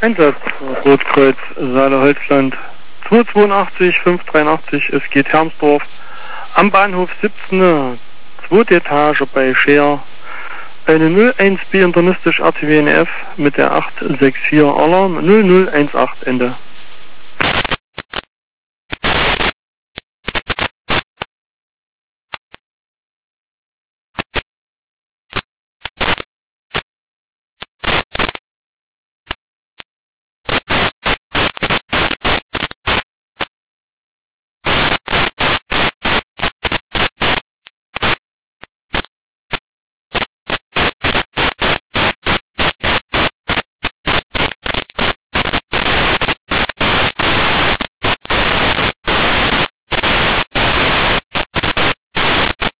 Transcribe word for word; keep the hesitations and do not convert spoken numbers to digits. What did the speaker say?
Einsatz, Rotkreuz, Saale-Holzland, zweihundertzweiundachtzig fünfhundertdreiundachtzig, es geht Hermsdorf, am Bahnhof siebzehn, zweite Etage bei Scheer, eine null eins B internistisch R T W N F mit der acht sechs vier Alarm null null eins acht Ende.